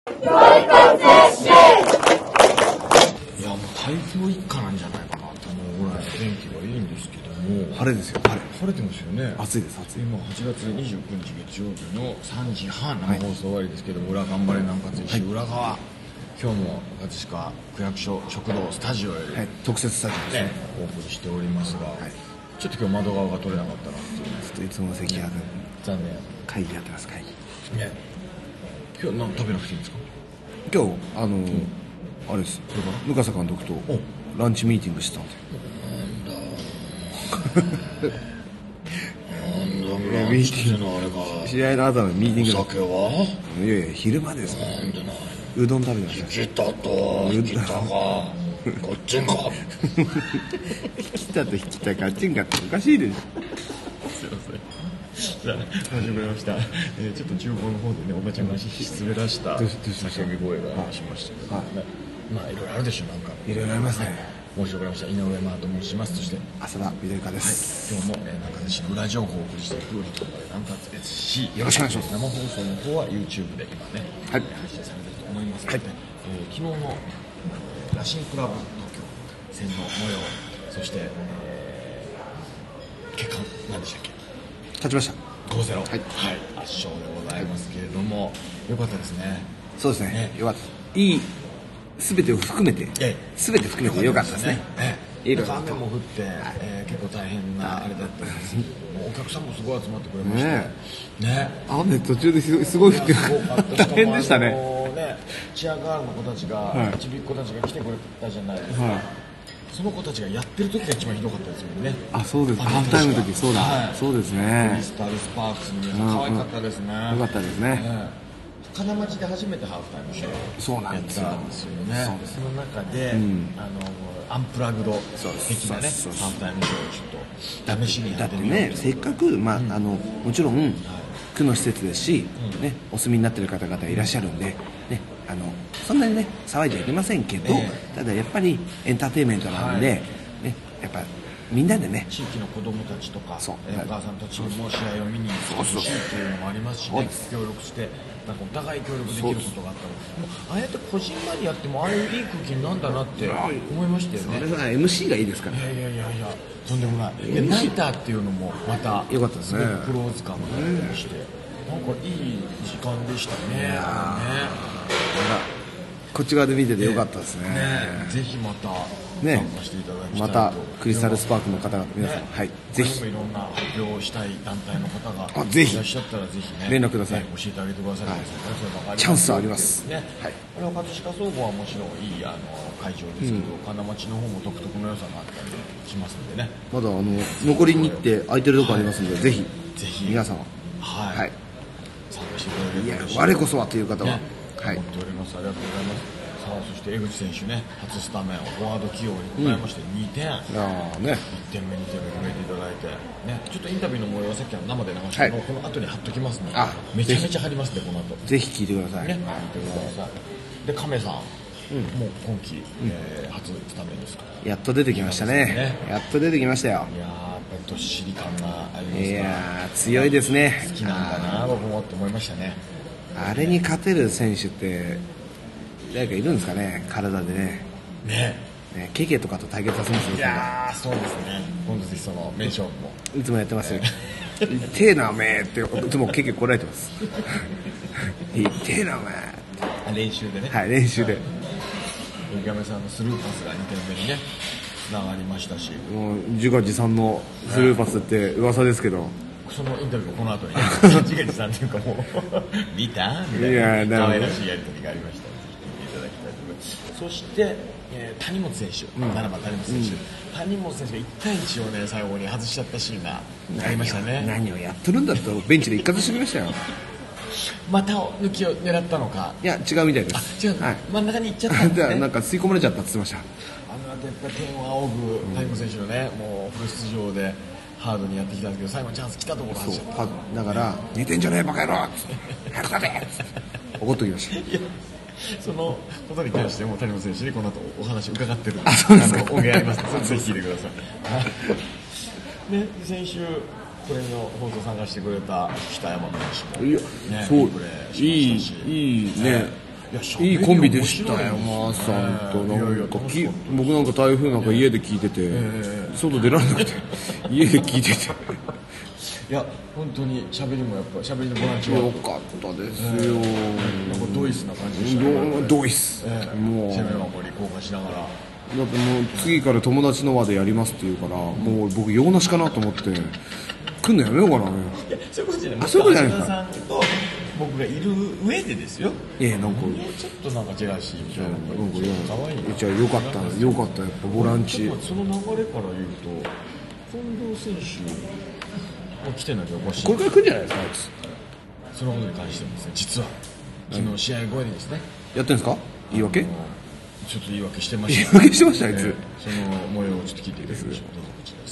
いやもう台風一過なんじゃないかなと思うぐらい天気はいいんですけども、 晴れですよ。 晴れてますよね。 暑いです暑い。 今8月29日月曜日の3時半生放送終わりですけども、裏頑張れ南葛石裏側、今日も葛飾区役所食堂スタジオより、 特設スタジオですね。 お送りしておりますが、ちょっと今日窓側が取れなかったなっていう。 ちょっといつもの席は残念。 会議やってます会議。 ね、今日何食べなくていいんですか？ 今日あれです。向笠監督とランチミーティングしてたんで。 なんだミーティングのあれか。 試合の後のミーティング。 お酒は？ いやいや昼間ですから。うどん食べてました。 来たと引きたかこっちんか引きたと引きたかっちんかっておかしいでしょ。 すいません。じゃあ申し訳ございました。ちょっと厨房の方でねおばちゃんが滑らした叫び声がしましたけど、まあいろいろあるでしょ。なんかいろいろありますね。 申し訳ございました。井上真と申します。そして浅田緑香です。 今日も南葛石の裏情報をお送りしていく南葛石よろしくお願いします。 生放送の方は YouTube で今ね配信されていると思いますので、昨日のラシンクラブ東京戦の模様、そして結果何でしたっけ？ 勝ちました。 5-0、圧勝でございますけれども、よかったですね。 そうですね。よかった。いい全てを含めて、全て含めてよかったですね。 雨も降って、結構大変なあれだったんですけど、お客さんもすごい集まってくれましたね。 雨途中ですごい降って大変でしたね。 チアガールの子たちが、ちびっ子たちが来てくれたじゃないですか。その子たちがやってる時が一番ひどかったですよね。 あ、そうです。ハーフタイムの時、そうだ。そうですね。 クリスタルスパークスの皆さん可愛かったですね。 よかったですね。 金町で初めてハーフタイムショーやったんですよね。その中で、アンプラグド的なね、ハーフタイムショーをちょっと試しにやってみよう。だってね、 せっかく、もちろん区の施設ですし、お住みになっている方々いらっしゃるんで、そんなにね騒いじゃいけませんけど、ただやっぱりエンターテインメントなんで、やっぱみんなでね、 地域の子供たちとかお母さんたちも試合を見に行ってほしいっていうのもありますしね、協力してなんかお互い協力できることがあったら、ああやってこじんまりやってもああいういい空気になんだなって思いましたよね。 それは MC がいいですから。 いやとんでもない。ナイターっていうのもまた良かったですね。 クローズ感があったりして、なんかいい時間でしたね。 こっち側で見ててよかったですね。 ぜひまたね、 参加していただきたいと。 またクリスタルスパークの方々皆さん、ぜひいろんな発表をしたい団体の方がいぜひらっしゃったらぜひね連絡ください。 教えてあげてください。 チャンスはあります。 これは葛飾総合はもちろんいい会場ですけど、金町の方も独特の良さがあったりしますんでね。 まだ残りに行って空いてるとこありますので、ぜひ皆様参加していただければ嬉しい。 我こそはという方は思っております。ありがとうございます。さあそして江口選手ね、初スタメンフォワード起用にございまして2点、1点目2点目決めていただいてね、ちょっとインタビューの模様はさっき生で流したのをこの後に貼っときますので、めちゃめちゃ貼りますね。この後ぜひ聞いてください。 聞いてください。で亀さん、もう今季初スタメンですか？ やっと出てきましたね。やっと出てきましたよ。 いややっぱりどっしり感があります。 いや強いですね。 好きなんだな僕もって思いましたね。 あれに勝てる選手って誰かいるんですかね、体でね。ケケとかと対決させますよ。 いやそうですね。今度ぜひその名勝負もいつもやってますよ。痛えなおめえっていつもケケこられてます。痛えなお前。 練習でね。 練習で。 池上さんのスルーパスが2点目にねつながりましたし、 もう自画自賛のスルーパスって噂ですけど。 そのインタビューもこの後に自画自賛っていうかもう見たみたいな可愛らしいやり取りがありましたので見ていただきたいと思います。そして谷本選手、7番谷本選手、谷本選手が1対1をね最後に外しちゃったシーンがありましたね。 何をやってるんだとベンチで一括してみましたよ。 また抜きを狙ったのか。 いや違うみたいです。 違う、真ん中に行っちゃったんですね。 なんか吸い込まれちゃったって言ってました。 やっぱり天を仰ぐ谷本選手のね、もうフル出場でハードにやってきたんですけど、最後チャンス来たところ外しちゃった。 だから似てんじゃねえバカ野郎っつって早く立て怒っときました。 そのことに関しても谷本選手にこの後お話伺ってるんで、 そうですか。 音源ありますのでぜひ聞いてください。で先週これの放送参加してくれた北山選手も、 そういいね。 いいコンビでしたよ、マーさんと。なんか僕なんか台風なんか家で聞いてて、外出られなくて家で聞いてていや本当に喋りもやっぱ喋りのボランチはよかったですよ。 なんかドイツな感じでしたね。 ドイツ、もう攻め守り交換しながら。 だってもう次から友達の輪でやりますって言うから、もう僕用なしかなと思って来んのやめようかな。 いやそういうことじゃない。 そういうことじゃない橋田さんと僕がいる上でですよ。 いやなんかちょっとなんかジェラシーみたいなのが可愛いな。 じゃあよかったよかったやっぱボランチ。 その流れから言うと近藤選手も来てないけどおかしい。 これから来るんじゃないですかあいつ。 そのことに関してもですね、実は昨日試合後にですね、 やってんですか言い訳。 ちょっと言い訳してました。 言い訳してましたあいつ。 その模様をちょっと聞いていただきましょう。どうぞこち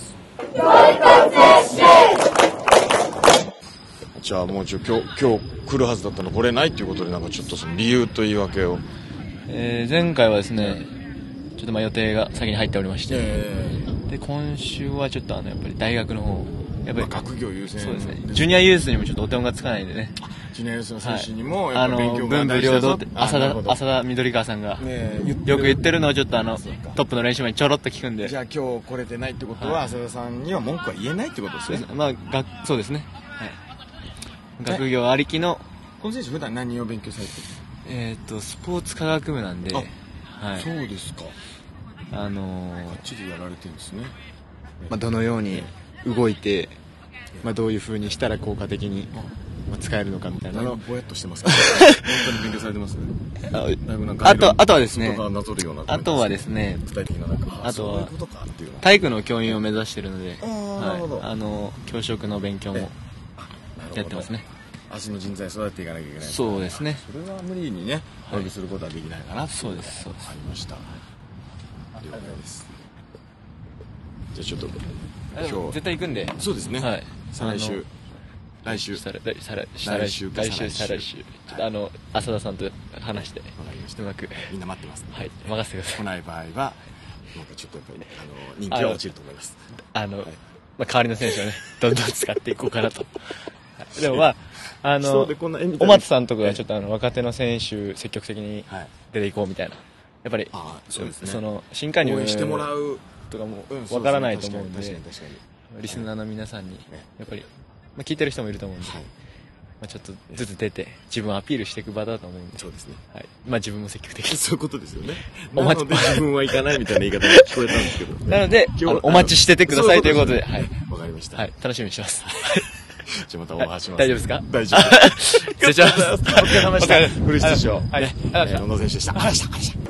らです。じゃあもう今日来るはずだったのこれないということで、なんかちょっとその理由と言い訳を。 前回はですね、ちょっと予定が先に入っておりまして、で今週はちょっとやっぱり大学の方やっぱり学業優先。 そうですね。ジュニアユースにもちょっとお手本がつかないんでね。 ジュニアユースの選手にもやっぱ勉強が文武大事だぞ両道って浅田緑川さんがよく言ってるのをちょっとトップの練習前にちょろっと聞くんで。 じゃあ今日来れてないってことは浅田さんには文句は言えないってことですね。 そうですね。はい。学業ありきの。 この選手普段何を勉強されてる？ スポーツ科学部なんで。はい。 そうですか。 がっちりやられてるんですね。 どのように動いて、どういう風にしたら効果的に使えるのかみたいなのをぼやっとしてますから本当に勉強されてますね。 あとはですね、あとはですね、 具体的なあとは体育の教員を目指しているので、教職の勉強もやってますね。 足の人材育てていかなきゃいけない。 そうですね。 それは無理にね配備することはできないかな。 そうです。 ありました。了解です。じゃあちょっと今日絶対行くんで。 そうですね。はい。来週再来週ちょっと浅田さんと話してうまくみんな待ってます。 はい、任せてください。 来ない場合はなんかちょっとやっぱり人気は落ちると思います。 代わりの選手をねどんどん使っていこうかなと。でもお松さんとかがちょっと若手の選手積極的に出ていこうみたやっぱりその新加入してもらうとかもわからないと思うんで、リスナーの皆さんにやっぱり聞いてる人もいると思うんで、ちょっとずつ出て自分をアピールしていく場だと思うんで。 そうですね。 はい。自分も積極的に。 そういうことですよね。なので自分は行かないみたいな言い方が聞こえたんですけど。 なのでお待ちしててくださいということで、はい。 わかりました。 はい。楽しみにしてます。 じゃあまたお話します。 大丈夫ですか？ 大丈夫。 失礼します。 お疲れ様でした。フル出場。 はい。 野野選手でした。ありがとうございました。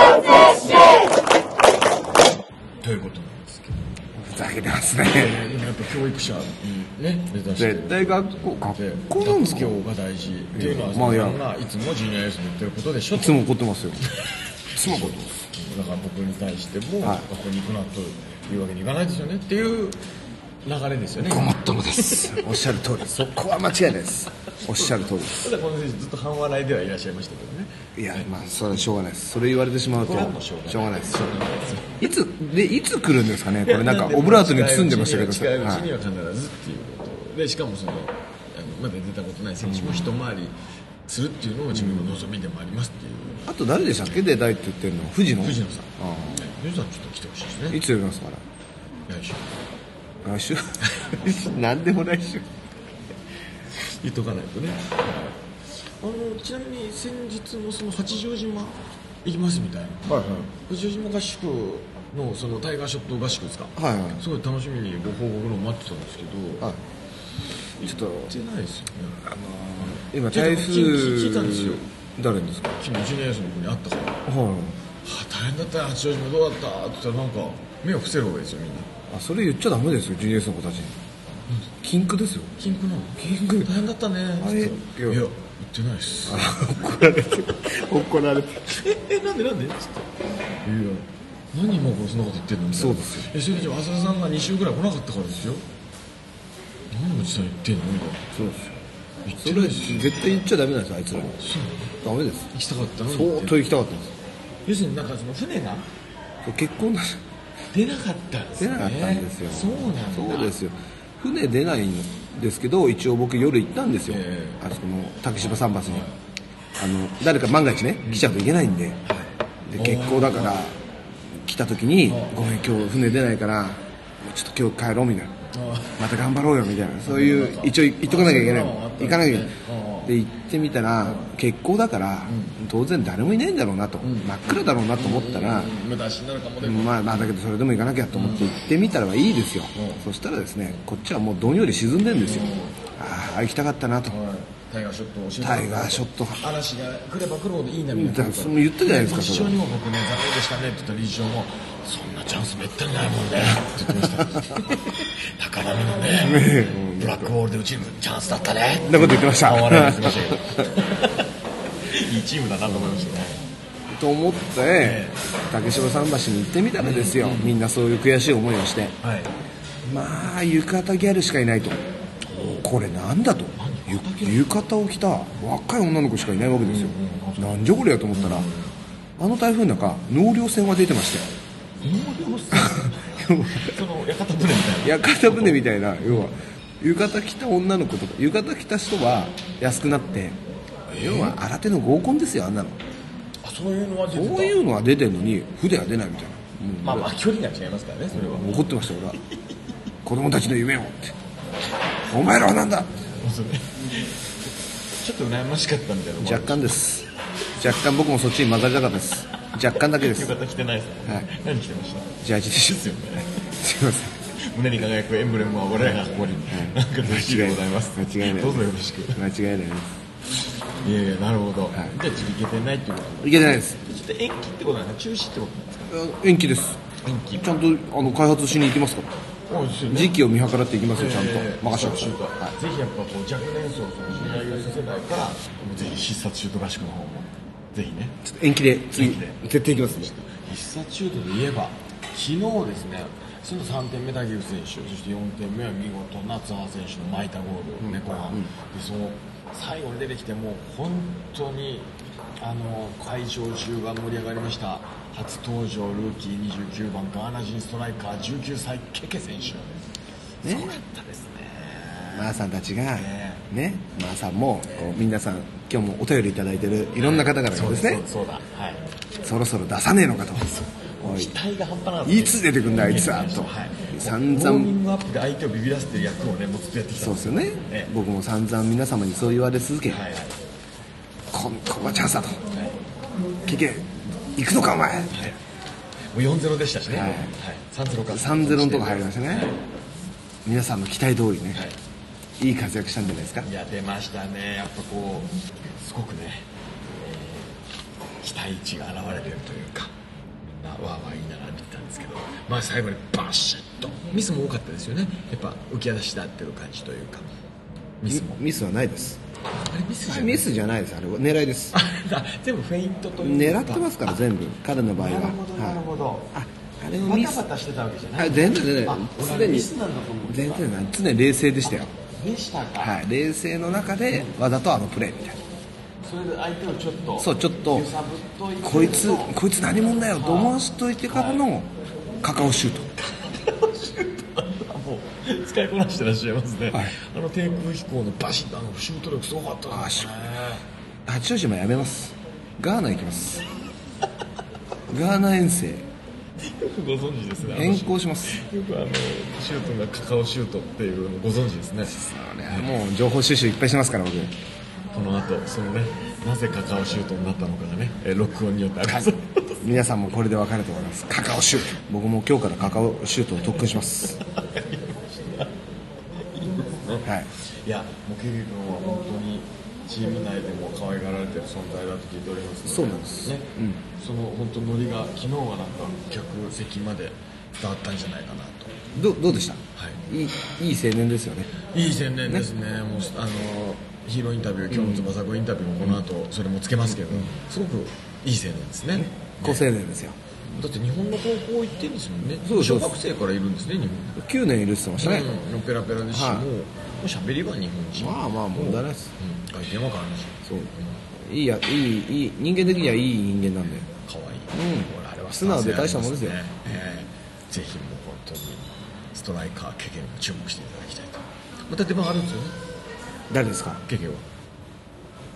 ということなんですけど。 ふざけてますね。 やっぱ教育者にね目指してる。 絶対学校なんですか？ 学業が大事っていうのは、いつもジュニアユースに言ってることでしょ。 いつも怒ってますよ。いつも怒ってます。 だから僕に対しても学校に行くなというわけにいかないですよねっていう流れですよね。 ごもっともです。おっしゃる通りです。そこは間違いないです。おっしゃる通りです。 ただこの選手ずっと半笑いではいらっしゃいましたけどね。 いやそれはしょうがないです。それ言われてしまうとしょうがないです。いつ来るんですかね。これなんかオブラートに包んでましたけど。 近いうちには必ずっていうことで、しかもまだ出たことない選手も一回りするっていうのも自分の望みでもありますっていう。 あと誰でしたっけ？出たいって言ってるの。藤野さん。藤野さんちょっと来てほしいですね。 いつ呼びますから。来週何でも来週言っとかないとね。ちなみに先日もその八丈島行きますみたいな、八丈島合宿のそのタイガーショット合宿ですか、すごい楽しみにご報告のを待ってたんですけど、 ちょっと行ってないですよね。 今台風聞いたんですよ。 誰ですか？ 昨日ジュニアユースの子に会ったから、大変だったよ八丈島どうだったって言ったらなんか目を伏せるわけですよみんな。 それ言っちゃダメですよジュニアユースの子たちに。禁句ですよ。 禁句なの？禁句大変だったねって言ったら、いや言ってないっす。 怒られてなんでっつって、いや何今これそんなこと言ってんのみたいな。 そうですよ。 それで浅田さんが2週ぐらい来なかったからですよ。何の実際言ってんのみたいな。 そうですよ。それ絶対言っちゃダメなんですよあいつらに。ダメです。 行きたかったのに。 相当行きたかったんです。 要するになんかその船が結婚だし出なかったんですね。 出なかったんですよ。 そうなんだ。 そうですよ。船出ないんですけど一応僕夜行ったんですよ。あそこの竹芝桟橋に。 誰か万が一ね来ちゃうといけないんで、で欠航だから来た時にごめん今日船出ないからちょっと今日帰ろうみたいな、また頑張ろうよみたいな、そういう一応言っとかなきゃいけないの、行かなきゃいけないで行ってみたら欠航だから当然誰もいないんだろうなと、真っ暗だろうなと思ったら、 無駄足になるかもね。 まあだけどそれでも行かなきゃと思って行ってみたらはいいですよ、そしたらですねこっちはもうどんより沈んでるんですよ、ああ行きたかったなと、 タイガーショットを教えて、 タイガーショット嵐が来れば来るほどいい波が来るから、 それも言ったじゃないですか、 理事長にも僕ね残念でしたねって言ったら理事長もそんなチャンスめったにないもんねって言ってました高波のねブラックホールで打ち抜くチャンスだったねそんなこと言ってました笑いにしてましたけどいいチームだなと思いましたねと思って竹芝桟橋に行ってみたらですよ、みんなそういう悔しい思いをして、 はい、 まあ浴衣ギャルしかいないと、これなんだと、浴衣を着た若い女の子しかいないわけですよ、なんじゃこれやと思ったら、あの台風の中納涼船が出てまして納涼船その屋形船みたいな屋形船みたいな、要は浴衣着た女の子とか浴衣着た人は安くなって、要は新手の合コンですよ、あんなの。 そういうのは出てた、 そういうのは出てるのに筆は出ないみたいな、 まあ距離が違いますからね、それは怒ってました俺は子供たちの夢をって、お前らはなんだ、 ちょっと羨ましかったみたいな。 若干です、若干僕もそっちに混ざりたかったです、若干だけです。 浴衣着てないですね、はい、何着てました？ ジャージでしょですよねすいません、 胸に輝くエンブレムは我らが誇り、なんか嬉しいでございます。 間違いない、 どうぞよろしく。 間違いないです。 いやいや、なるほど、じゃあ次行けてないっていうこと？ いけてないです。 ちょっと延期ってことなんですか、中止ってことなんですか？ 延期です。 延期、 ちゃんと開発しに行きますから、時期を見計らっていきますよ、ちゃんと任せてください、 はい、ぜひやっぱこう若年層、そのジュニアユース世代からもうぜひ必殺シュート合宿の方もぜひね、 ちょっと延期で次絶対行きますね。 必殺シュートで言えば昨日ですね、その3点目竹内選手、そして4点目は見事な津波選手の巻いたゴール、後半、でその最後に出てきてもう本当に会場中が盛り上がりました。初登場ルーキー29番ガーナ人ストライカー19歳ケケ選手、ね、そうやったですね。 マーさんたちがね、マーさんもこう皆さん今日もお便りいただいてるいろんな方々がですね、 そうだ、はい、 そろそろ出さねえのかと、 期待が半端なかった、いつ出てくんだあいつはと、散々 ウォーミングアップで相手をビビらせてる役をねもうずっとやってきた。 そうですよね、僕も散々皆様にそう言われ続け、ここはチャンスだと、ケケ行くのかお前、もう 4-0 でしたしね、3-0 か 3-0 のとこ入りましたね、皆さんの期待通りね、いい活躍したんじゃないですか。 いや出ましたね、やっぱこうすごくね、期待値が現れてるというか、みんなわーわー言いながら見てたんですけど、まあ最後にバシッとミスも多かったですよね、やっぱ浮き出しだってる感じというか、 ミスはないです。 あれミスじゃないです、あれは狙いです。 全部フェイントというか狙ってますから、全部彼の場合は。 なるほどなるほど、 あれをミスバタバタしてたわけじゃない、 全然常にミスなんだと思う、 全然常に冷静でしたよ。 でしたか、 はい、冷静の中でわざとプレーみたいな、 それで相手をちょっとそうちょっと揺さぶっといて、 こいつ何者だよと思わしといてからのカカオシュート、 もう使いこなしてらっしゃいますね、低空飛行のバシッとシュート力すごかったですね。 八王子もやめます、ガーナ行きます、ガーナ遠征よくご存知ですね、 変更します。 よくシュートがカカオシュートっていうのご存知ですね。 もう情報収集いっぱいしてますから僕。 この後そのね、なぜカカオシュートになったのかがね、録音によってあります。 皆さんもこれで分かると思います。カカオシュート、僕も今日からカカオシュートを特訓します。はい。 いや、もうケゲ君は本当にチーム内でも可愛がられてる存在だと聞いておりますので、 そうなんですね、 その本当ノリが昨日はなんか客席まで伝わったんじゃないかなと。 どうでした？いい青年ですよね。 いい青年ですね。もうヒーローインタビュー、今日の翼子インタビューもこの後それもつけますけど、すごくいい青年ですね。 好青年ですよ。 だって日本の高校行ってるんですもんね。 そう小学生からいるんですね、日本。 9年いるって言ってましたね。 ペラペラですし、もう喋りは日本人。 まあ問題ないです。 電話から話。 そう。いい人間的にはいい人間なんで。 可愛い。 あれは素直で大したもんですよ。 ぜひもう本当にストライカーケケにも注目していただきたいと。また出番あるんですよね。 誰ですか？ ケケは。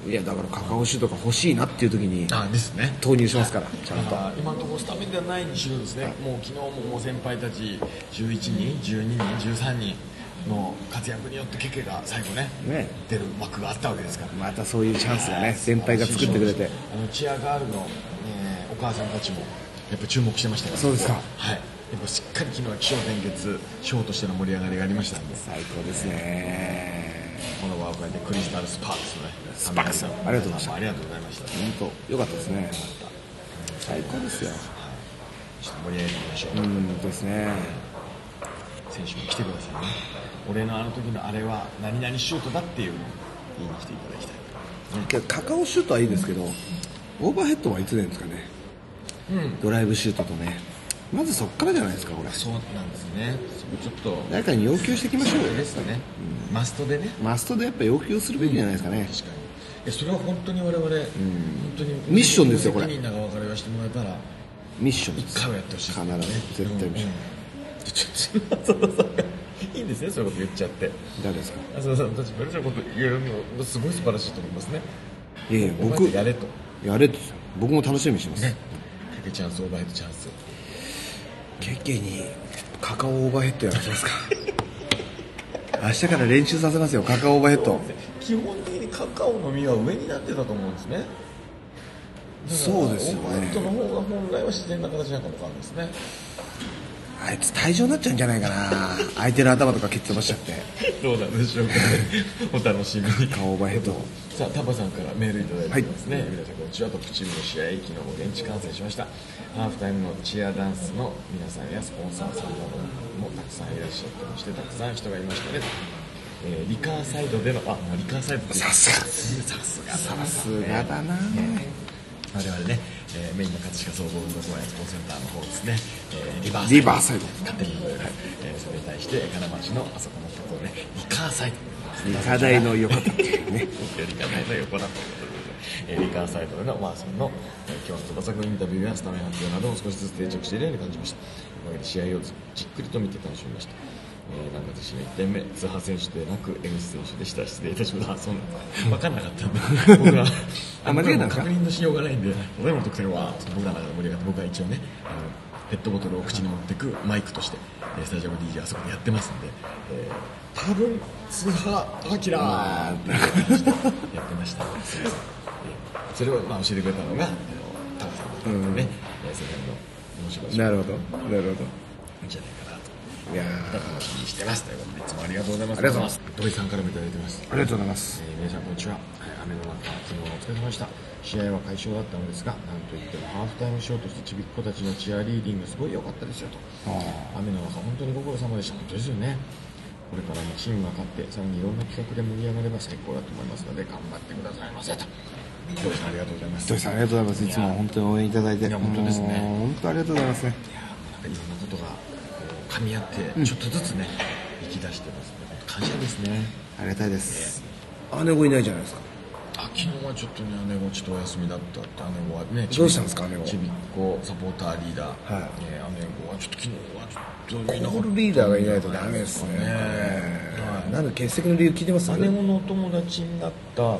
いやだからカカオシュートが欲しいなっていう時にですね、 投入しますからちゃんと。 今のところスタメンではないにしろですね、もう昨日ももう先輩たち11人12人13人の活躍によってケケが最後ね出る枠があったわけですから、 またそういうチャンスがね先輩が作ってくれて、 チアガールの、お母さんたちもやっぱ注目してましたから。 そうですか。 はい、やっぱしっかり昨日は起承転結ショーとしての盛り上がりがありましたんで、 最高ですね。 この場を変えてクリスタルスパークスのねスパークスさんありがとうございました。 ありがとうございました。 本当良かったですね。最高ですよ。 ちょっと盛り上げていきましょう。 ですね。 選手も来てくださいね。俺のあの時のあれは何々シュートだっていうのを言いに来ていただきたい。 けどカカオシュートはいいですけど、オーバーヘッドはいつ出るんですかね。ドライブシュートとね、まずそっからじゃないですかこれ。 そうなんですね。そこちょっと誰かに要求していきましょうよ。 ですね。マストでね。 マストでやっぱ要求するべきじゃないですかね。 確かに。いやそれは本当に我々、本当にミッションですよこれ。 みんなが分かりはしてもらえたらミッションです。 一回はやってほしいですね。 必ず絶対ミッション。 浅田さんがいいんですね、そういうこと言っちゃって。 誰ですか。 浅田さんたちベルチャーのこと言えるのすごい素晴らしいと思いますね。 いやいや僕やれと。 やれと僕も楽しみにしてます。 ね。ケケチャンスオーバーヘッドチャンス。 ケケにカカオオーバーヘッドやらせますか。明日から練習させますよカカオオーバーヘッド。 基本的にカカオの実は上になってたと思うんですね。 そうですよね。 オーバーヘッドの方が本来は自然な形なのかもわかんないですね。 あいつ退場になっちゃうんじゃないかな。相手の頭とか蹴っ飛ばしちゃって。 どうなんでしょうかね。お楽しみに。 カカオオーバーヘッド。 さあタバさんからメールいただいてますね。皆さんこんにちは。トップチームの試合昨日も現地観戦しました。ハーフタイムのチアダンスの皆さんやスポンサーさんなどもたくさんいらっしゃってまして、たくさん人がいましたね。リカーサイドでのリカーサイドってさすがだな。 我々ね、メインの葛飾総合運動公園スポーツセンターの方ですね、リバーサイド勝手に言われる、それに対して金町のあそこのところねリカーサイド、 理科大の横だっていうね。 理科大の横だということで、リカーサイドでのその今日の翼君インタビューやスタメン発表なども少しずつ定着しているように感じました。おかげで試合をじっくりと見て楽しみました。南葛市の1点目、津波選手でなく江口選手でした。失礼いたしました。そうなんです。分かんなかったんで、僕ら間違えたんですか。 確認のしようがないんで、例えばの得点は僕らの中で盛り上がって、僕は一応ね、ペットボトルを口に持っていくマイクとしてスタジアム DJ あそこでやってますんで、多分津波アキラーってやってました。それを教えてくれたのがタカさんだったんでね、それの面白い。 なるほどなるほど。 いいんじゃないかなと。 いや楽しみにしてますということで、いつもありがとうございます。 ありがとうございます。 土井さんからもいただいてます。 ありがとうございます。 皆さんこんにちは。雨の中、昨日お疲れ様でした。試合は快勝だったのですが、なんといってもハーフタイムショーとしてちびっ子たちのチアリーディングすごい良かったですよと。雨の中本当にご苦労様でした。本当ですよね。これからもチームが勝ってさらにいろんな企画で盛り上がれば最高だと思いますので頑張ってくださいませと。土井さんありがとうございます。 土井さんありがとうございます。いつも本当に応援いただいて。 いや本当ですね。 本当ありがとうございますね。 いろんなことが噛み合ってちょっとずつね、生き出してますね。本当感謝ですね。 ありがたいです。姉子いないじゃないですか。 昨日はちょっとね、姉子ちょっとお休みだったって。姉子はね、 どうしたんですか姉子。 ちびっ子サポーターリーダー、姉子はちょっと昨日はちょっといなかった。 コールリーダーがいないとダメですね。なんで欠席の理由聞いてます？ 姉子のお友達になった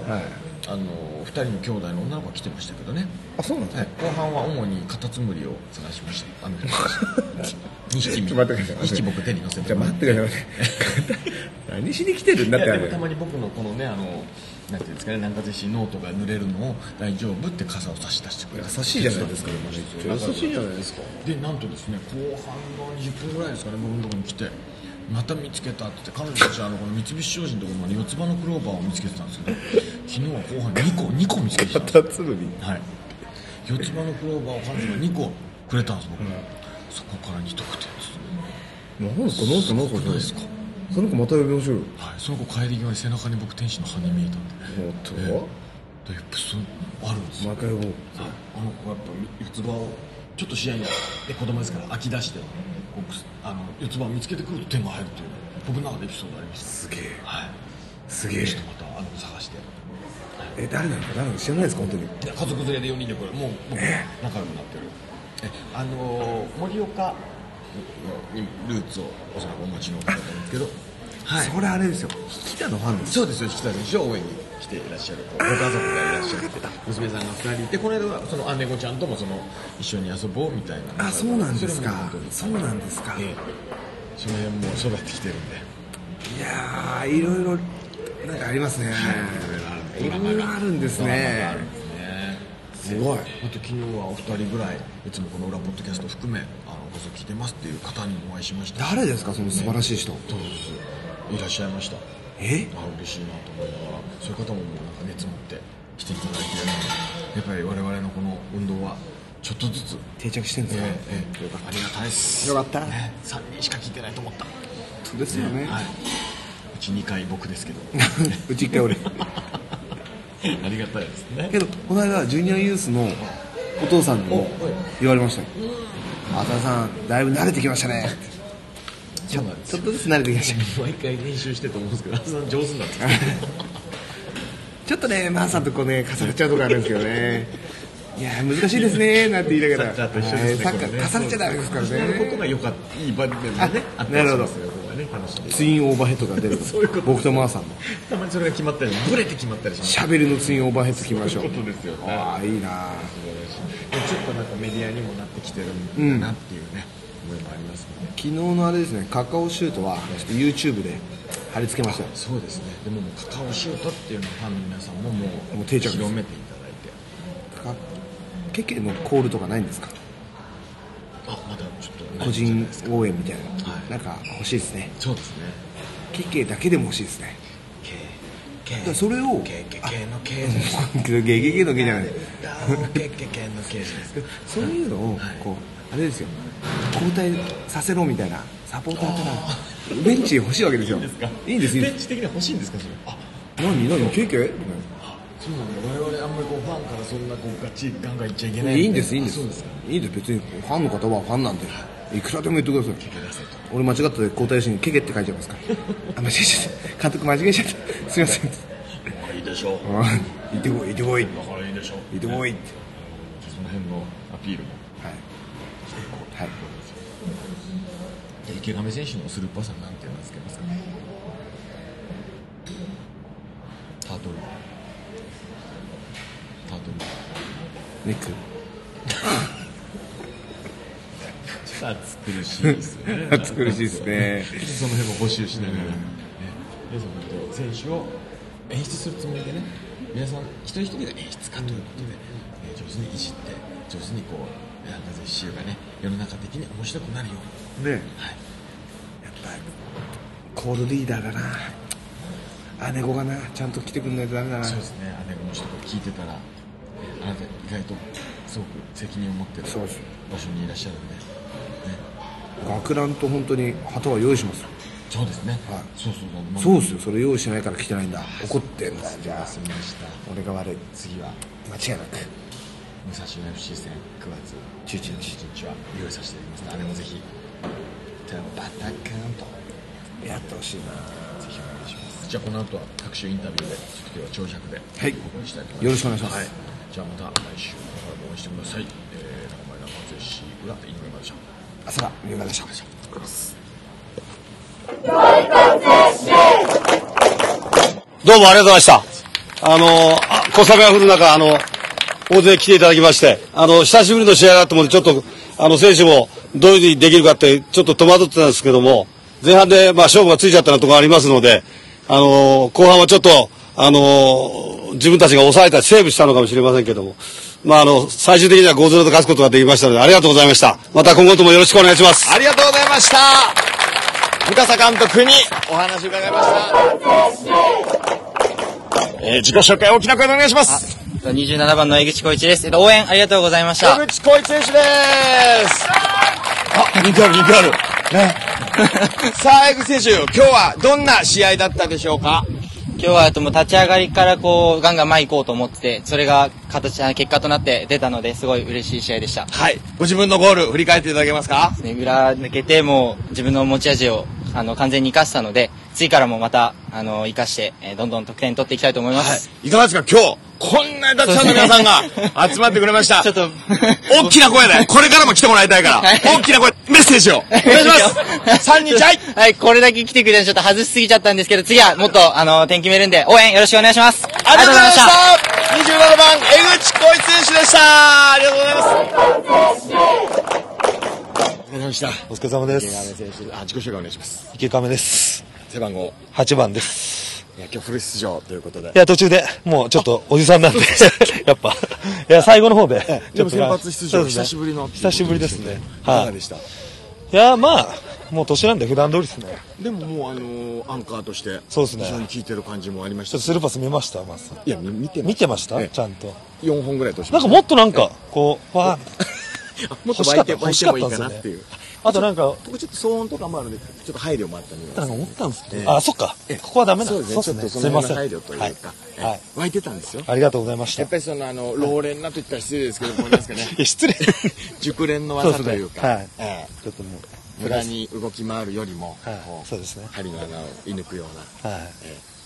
、2人の兄弟の女の子が来てましたけどね。 あ、そうなんですか。 後半は主にカタツムリを探しました。2匹2匹僕手に乗せて。 じゃあ待ってください。何しに来てるんだって。 でもたまに僕のこのね、なんていうんですかね、南葛市ノートが濡れるのを大丈夫って傘を差し出してくれる。 優しいじゃないですか。優しいじゃないですか。 でなんとですね、後半の20分ぐらいですかね、僕のところに来てまた見つけたって言って、彼女たちはこの三菱商事のところに四つ葉のクローバーを見つけてたんですけど、昨日は後半2個見つけてたんです。 カタツムリ。 はい。四つ葉のクローバーを彼女が2個くれたんです。僕もそこから2得点です。 なんですか。なんですか。その子また呼びましょうよ。 はい。その子帰り際に背中に僕天使の羽見えたんで。 もっと。 やっぱそうあるんですよ。 毎回呼ぼう。 やっぱ四つ葉をちょっと試合で子供ですから飽き出して四つ葉を見つけてくると点が入るという僕の中でエピソードありました。 すげえ。 はい。 すげえ。 ちょっとまた探して。 誰なのか知らないですか本当に。 家族連れで4人でこれもう僕仲良くなってる。盛岡にルーツをおそらくお持ちの方なんですけど、 それあれですよ、引田のファンです。 そうですよ、引田選手を応援に来ていらっしゃるご家族がいらっしゃって、娘さんが2人いて、この間はその姉子ちゃんとも一緒に遊ぼうみたいな。 そうなんですか。そうなんですか。 その辺も育ってきてるんで。 いやー、いろいろなんかありますね。いろいろあるんですね。すごい。あと昨日はお二人ぐらい、いつもこの裏ポッドキャスト含めご聞いてますっていう方にもお会いしました。 誰ですか、その素晴らしい人。 そうです。いらっしゃいました。嬉しいなと思いながら、そういう方もなんか熱持って来ていただいて、やっぱり我々のこの運動はちょっとずつ定着してるんですか。 ありがたいです。 よかった。 3人しか聞いてないと思った。 そうですよね。 うち2回僕ですけど。 うち1回俺。 ありがたいですね。 けどこの間ジュニアユースのお父さんにも言われましたよ。浅田さんだいぶ慣れてきましたね。ちょっとずつ慣れてきました。 毎回練習してと思うんですけど、浅田さん上手になってきて。 ちょっとね、マーさんとこうね重なっちゃうとこあるんですけどね。いや難しいですねなんて言いながら、サッカー重なっちゃダメですからね。 そういうことが良かった、いい場面でね。 なるほど。ツインオーバーヘッドが出る。僕とマーさんもたまにそれが決まったり、ブレて決まったりします。 しゃべりのツインオーバーヘッド決めましょう。 そういうことですよね。 ああいいな。 ちょっとなんかメディアにもなってきてるんだなっていうね、思いもありますね。 昨日のあれですね、カカオシュートはちょっと YouTube で貼り付けましたよ。 そうですね。でももうカカオシュートっていうのをファンの皆さんももう定着広めていただいて。 ケケのコールとかないんですか。 まだちょっと個人応援みたいな、なんか欲しいですね。 そうですね。 ケケだけでも欲しいですね。それをケケのケですゲゲゲのゲじゃない。 ケケのケです。 そういうのをこうあれですよ、交代させろみたいなサポーターからベンチ欲しいわけですよ。いいんです。 ベンチ的には欲しいんですかそれ。 何ケケ？ そうなんだ。我々あんまりこうファンからそんなこうガチガンガンいっちゃいけない。 いいんです。いいんです別にファンの方はファンなんでいくらでも言ってください。俺間違ったで交代しにケケって書いちゃいますから。間違えちゃった。監督間違えちゃった。すいません。 いいでしょう。 行ってこい。 だからいいでしょう。 行ってこいって。 その辺のアピールもはい。 池上選手のスルーパスはなんて名付けますかね。タートルネック。 暑苦しいですね。 暑苦しいですね。 その辺も募集しながら、選手を演出するつもりでね、皆さん一人一人が演出家ということで、上手にいじって上手にこうなんかシューがね世の中的に面白くなるようにね。やっぱコールリーダーだな。姉子がなちゃんと来てくんないとダメだな。 そうですね。姉子の人が聞いてたらあなた意外とすごく責任を持ってる場所にいらっしゃるんで、 学ランと本当に旗は用意します。 そうですね。はい。 そうですよ。それ用意しないから来てないんだ。怒ってんだ。じゃあ俺が悪い。 次は間違いなく武蔵野 FC 戦9月11日は用意させていただきますので、姉もぜひバタカンとやってほしいな。 ぜひお願いします。じゃあこの後は各種インタビューで今日は長尺でお送りしたいと思います。 よろしくお願いします。 はい。じゃあまた来週応援してください。中前中津市裏井上までした。 朝が井上でした。 どうもありがとうございました。小雨が降る中、大勢来ていただきまして、久しぶりの試合だと思って、ちょっと、選手もどういうふうにできるかって、ちょっと戸惑ってたんですけども、前半で、勝負がついちゃったようなところがありますので、後半はちょっと、自分たちが抑えた、セーブしたのかもしれませんけども、最終的には 5-0 と勝つことができましたので、ありがとうございました。また今後ともよろしくお願いします。 ありがとうございました。三笠監督にお話を伺いました。自己紹介大きな声でお願いします。 27番の江口浩一です。応援ありがとうございました。 江口浩一選手です。人気ある。ね。さあ、江口選手、今日はどんな試合だったでしょうか。 今日はもう立ち上がりからこうガンガン前行こうと思って、それが結果となって出たので、すごい嬉しい試合でした。 はい。ご自分のゴール振り返っていただけますか。 裏抜けてもう自分の持ち味を完全に生かしたので、次からもまた生かして、どんどん得点取っていきたいと思います。 はい。いかがですか今日こんなにたくさんの皆さんが集まってくれました。 ちょっと、 大きな声で、これからも来てもらいたいから、大きな声、メッセージを。お願いします。3日、はい。 はい、これだけ来てくれてちょっと外しすぎちゃったんですけど、次はもっと、点決めるんで、応援よろしくお願いします。 ありがとうございました。27番、江口浩一選手でした。ありがとうございます。お疲れ様でした。 お疲れ様です。 池上選手、自己紹介お願いします。 池上です。 背番号 8番です。 いや、今日フル出場ということで。 いや、途中で、もうちょっとおじさんなんで、やっぱ。いや、最後の方で。 でも先発出場、久しぶりの。 久しぶりですね。 いかがでした？ いや、まあ、もう年なんで普段通りですね。 でももうアンカーとして、 そうですね。 非常に効いてる感じもありました。 ちょっとスルーパス見ましたまず。 いや、見てましたちゃんと。 4本ぐらいとしました。なんかもっとなんか、こう、わもっと湧いてもいいかなっていう。 あとなんか、 僕ちょっと騒音とかもあるんで、ちょっと配慮もあったんで。 なんか思ったんですけど。あ、そっか。ここはダメなんですね。ちょっとその辺の配慮というか、湧いてたんですよ。 ありがとうございました。 やっぱりその老練なと言ったら失礼ですけど、これですかね。 失礼。 熟練の技というか、 はい。ちょっともう。 無駄に動き回るよりも、 そうですね。 針の穴を射抜くような。はい。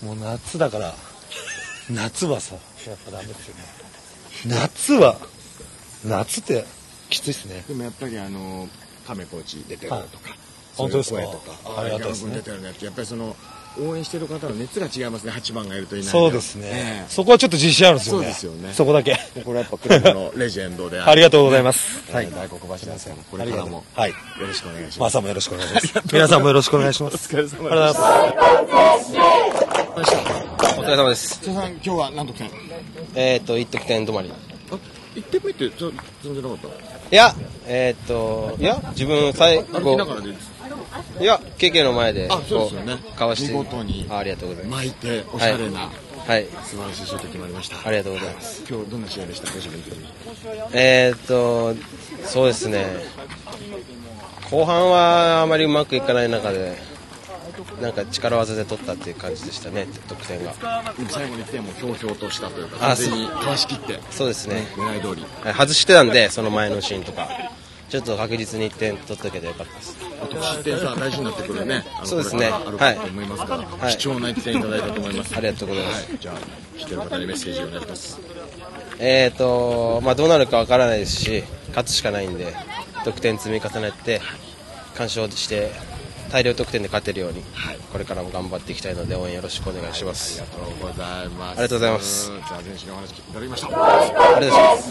もう夏だから、夏はさ、やっぱダメですよね。夏ってきついですね。 でもやっぱり亀コーチ出てるとか、 本当ですか。 声とか、 ありがとうですね。 出てるやつ、やっぱりその応援してる方の熱が違いますね。8番がいるといない。 そうですね。そこはちょっと自信あるんですよね。 そうですよね。 そこだけ。 これはやっぱクラブのレジェンドでありがとうございます。 はい。大黒柱さん、これからもよろしくお願いします。 マサもよろしくお願いします。皆さんもよろしくお願いします。 お疲れ様です。ありがとうございます。 お疲れ様です。 津田さん、今日は何得点 ？1得点止まり。 1点目って全然なかった？ いや、自分最後。いや、KK の前で、 そうですよね。 かわして。 見事に。 ありがとうございます。 巻いて、おしゃれな。 はい。 素晴らしいシュート決まりました。 ありがとうございます。 今日どんな試合でしたか、自分的に。 そうですね。後半はあまりうまくいかない中で、なんか力技で取ったっていう感じでしたね、得点が。 最後に来てもひょうひょうとしたというか、完全にかわしきって。 そうですね。 狙い通り。 外してたんで、その前のシーンとか。ちょっと確実に1点取ったけどよかったです。 あと失点さ大事になってくるね。 そうですね。 あるかと思いますから、貴重な1点いただいたと思います。 ありがとうございます。 じゃあ、来てる方にメッセージをお願いします。 どうなるかわからないですし、勝つしかないんで、得点積み重ねて、完勝して、大量得点で勝てるように、これからも頑張っていきたいので、応援よろしくお願いします。 ありがとうございます。 ありがとうございます。 じゃあ、選手のお話いただきました。 ありがとうございます。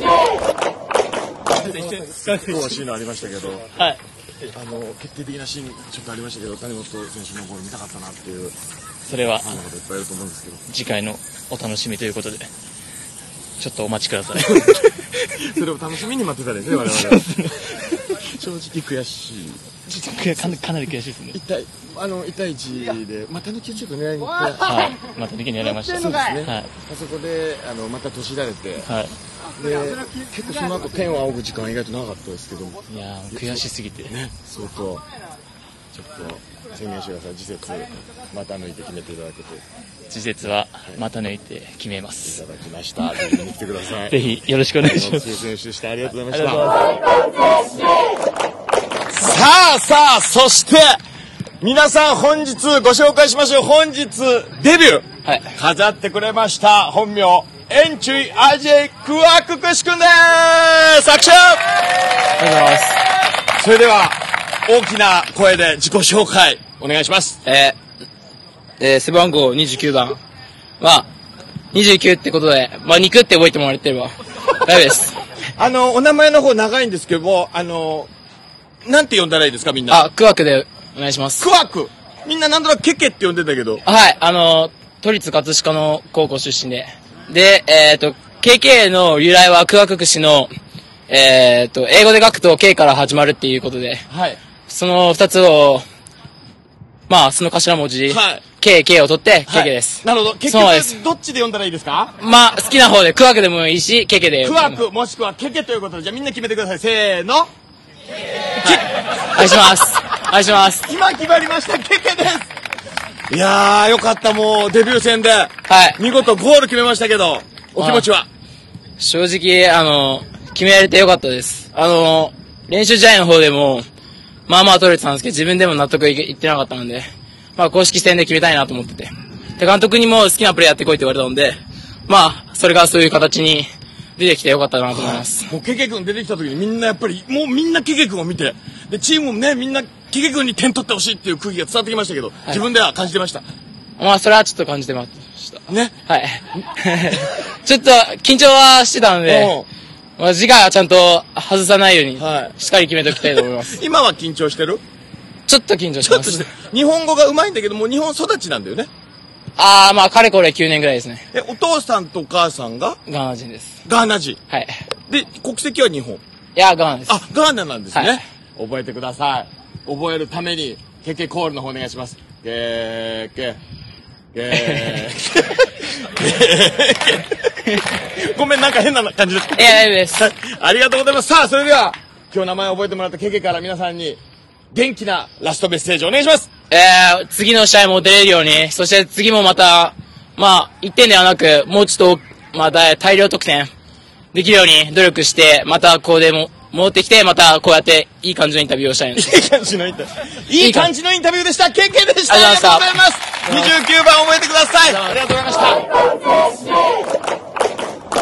今日はシーンのありましたけど、 はい。 決定的なシーンちょっとありましたけど、谷本選手のゴール見たかったなっていう、 それはファンの方いっぱいいると思うんですけど、 次回のお楽しみということで、ちょっとお待ちください。 それを楽しみに待ってたですね、我々は。正直悔しい。 かなり悔しいですね。 1対1で、また抜きをちょっと狙いに行って、 はい、また抜きに狙いました。 そうですね。 はい、 あそこでまた閉じられて、 はい、 で結構その後天を仰ぐ時間は意外と長かったですけど、 いや悔しすぎてね、相当ちょっと宣言してください。次節また抜いて決めていただけて。 次節はまた抜いて決めます。 いただきました。ぜひ見に来てください。 ぜひよろしくお願いします。 選手でした。ありがとうございました。さあ、そして皆さん本日ご紹介しましょう。本日デビュー、飾ってくれました本名エンチュイアジェイクワククシ君です。拍手。ありがとうございます。 それでは大きな声で自己紹介お願いします。 背番号29番は29ってことで、肉って覚えてもらえてれば大丈夫です。 お名前の方長いんですけども、なんて呼んだらいいですか、みんな。 クワクでお願いします。 クワク。みんななんとなくケケって呼んでたけど。 はい、都立葛飾の高校出身で。で、KK の由来はクワクク氏の、英語で書くと K から始まるっていうことで、 はい。 その2つを、その頭文字、 はい。 K を取って、KK です。 なるほど。結局、どっちで呼んだらいいですか？ 好きな方で、クワクでもいいし、KK で。 クワク、もしくはケケということで、じゃあみんな決めてください。せーの。 お願いします。お願いします。 今決まりました。ケケです。いやー、よかった。もう、デビュー戦で。 はい。 見事ゴール決めましたけど、お気持ちは？ 正直、決められてよかったです。練習試合の方でも、取れてたんですけど、自分でも納得いってなかったので、公式戦で決めたいなと思ってて。で、監督にも好きなプレーやってこいって言われたので、 まあ、それがそういう形に出てきてよかったなと思います。 もうケケ君出てきた時にみんなやっぱり、もうみんなケケ君を見て、で、チームもね、みんなケケ君に点取ってほしいっていう空気が伝わってきましたけど、自分では感じてました。 まあ、それはちょっと感じてました。 ね。 はい。ちょっと緊張はしてたので、まあ、次回はちゃんと外さないように、しっかり決めておきたいと思います。 今は緊張してる？ ちょっと緊張してます。 ちょっとして。日本語が上手いんだけど、もう日本育ちなんだよね。 ああ、まあ、かれこれ9年ぐらいですね。 お父さんとお母さんがガーナ人です。 ガーナ人。 はい。 で、国籍は日本。 いや、ガーナです。 あ、ガーナなんですね。 はい、 覚えてください。覚えるために、ケケコールの方お願いします。ケケ。ごめん、なんか変な感じです。 いや、大丈夫です。 ありがとうございます。さあ、それでは、今日名前を覚えてもらったケケから皆さんに、元気なラストメッセージお願いします。 次の試合も出れるように、そして次もまた、まあ、1点ではなく、もうちょっと、まあ、大量得点できるように努力して、またここでも戻ってきて、またこうやっていい感じのインタビューをしたいんです。 いい感じのインタビュー。いい感じのインタビューでした。ケケでした。 ありがとうございます。 29番覚えてください。ありがとうございました。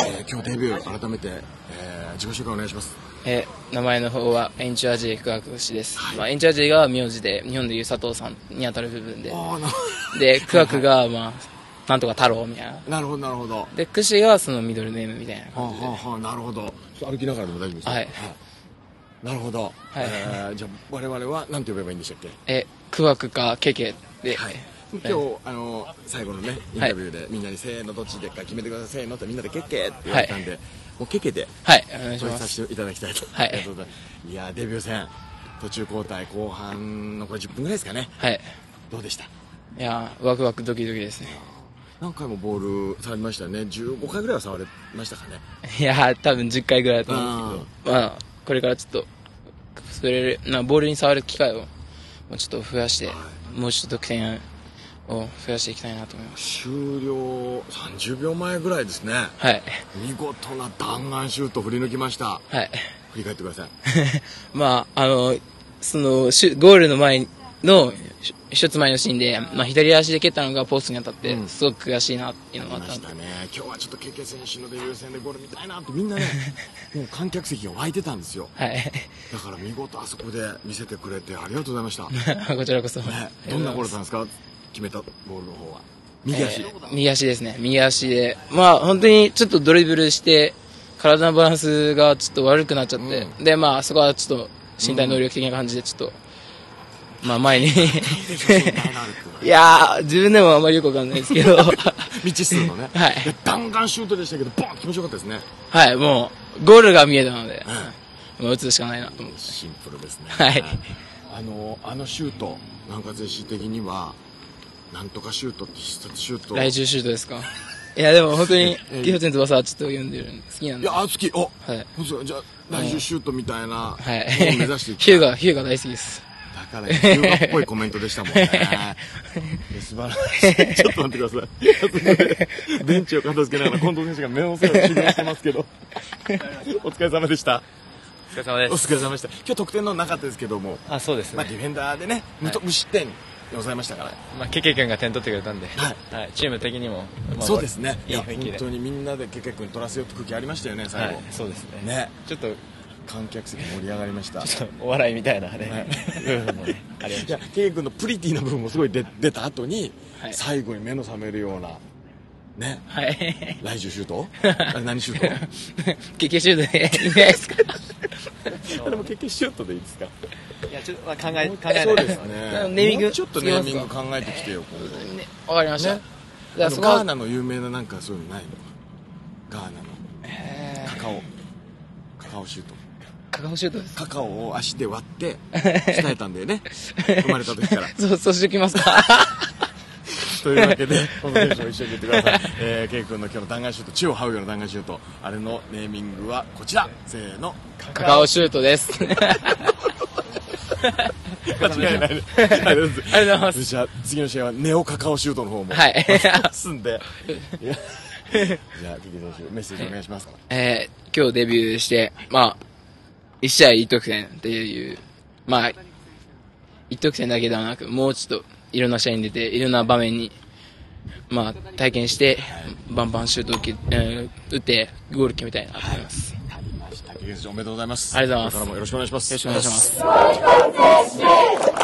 今日デビュー、改めて、自己紹介お願いします。 名前の方はエンチュアジークワクシです。まあ、エンチュアジーが名字で、日本でいう佐藤さんに当たる部分で。で、クワクが、まあ、なんとか太郎みたいな。 なるほど、なるほど。 で、クシがそのミドルネームみたいな感じで。 なるほど。歩きながらでも大丈夫ですか？はい。なるほど。はい。じゃあ、我々は何て呼べばいいんでしたっけ？ クワクかケケで。はい。 今日、最後のね、インタビューでみんなにせーのどっちでか決めてください。せーのってみんなでケケって言われたんで、もうケケで、 はい、お願いします。 させていただきたいと。はい。いや、デビュー戦、途中交代、後半のこれ10分ぐらいですかね。はい。どうでした？いや、ワクワクドキドキですね。 何回もボール触りましたよね。15回ぐらいは触れましたかね。 いや、多分10回ぐらいだと思うんですけど、まあ、これからちょっと、ボールに触る機会をもうちょっと増やして、もうちょっと得点を増やしていきたいなと思います。 終了30秒前ぐらいですね。はい。見事な弾丸シュート振り抜きました。はい。振り返ってください。 まあ、その、ゴールの前の、一つ前のシーンで、まあ、左足で蹴ったのがポストに当たって、すごく悔しいなっていうのがあったんで。 今日はちょっとケケ選手のデビュー戦でゴール見たいなってみんなね、もう観客席が湧いてたんですよ。はい。だから見事あそこで見せてくれてありがとうございました。 こちらこそ。 ね、どんなゴールだったんですか？決めたボールの方は。右足。 右足ですね。右足で。まあ、本当にちょっとドリブルして、体のバランスがちょっと悪くなっちゃって、で、まあ、そこはちょっと身体能力的な感じでちょっと、まあ前にいやー、自分でもあんまりよくわかんないですけど未知数のね、はい、弾丸シュートでしたけどボン気持ちよかったですね。 はい、もうゴールが見えたので、もう打つしかないなと思って。 シンプルですね。 はい。 あのシュート、なんか選手的にはなんとかシュートって必殺シュート。 来週シュートですか？いやでも本当にキホテン翼はちょっと読んでるんで好きなんで。 いや好き。お、はい。じゃあ来週シュートみたいなはい。 目指していく。 ヒューガ大好きです。 だからヒューガっぽいコメントでしたもんね。素晴らしい。ちょっと待ってください。ベンチを片付けながら近藤選手が目の背を修行してますけど。お疲れ様でした。 お疲れ様です。 お疲れ様でした。今日得点のなかったですけども。 あ、そうですね。 まあディフェンダーでね、無失点に抑えましたから。 まあケケ君が点取ってくれたんで、はい。チーム的にもそうですね。 いい雰囲気で。 本当にみんなでケケ君取らせようって空気ありましたよね、最後。 そうですね。 ね。ちょっと観客席盛り上がりました。 ちょっとお笑いみたいなね。部分もねありました。 いや、ケケ君のプリティな部分もすごい出た後に、最後に目の覚めるような。ね。はい。来週シュート？あれ何シュート？ ケケシュートでいいんじゃないですか。 でもケケシュートでいいですか？ いや、ちょっと考えない。 そうですね。 ネーミングちょっとネーミング考えてきてよ。 わかりました。 ガーナの有名ななんかそういうのないの？ガーナのカカオシュート。 カカオシュートです。 カカオを足で割って鍛えたんだよね。生まれた時から。 そうしておきますか。 というわけで、この選手を一緒に言ってください。ケイ君の今日の弾丸シュート、宙を這うような弾丸シュート、あれのネーミングはこちら。せーの。 カカオシュートです。 間違いない。ありがとうございます。じゃあ次の試合はネオカカオシュートの方も。はい。すんで。じゃあ、ケイ選手、メッセージお願いします。 今日デビューして、まあ、1試合1得点っていう、まあ、1得点だけではなく、もうちょっといろんな試合に出て、いろんな場面にまあ、体験して、バンバンシュート打って、ゴール決めたいなと思います。 竹選手おめでとうございます。 ありがとうございます。 これからもよろしくお願いします。 よろしくお願いします。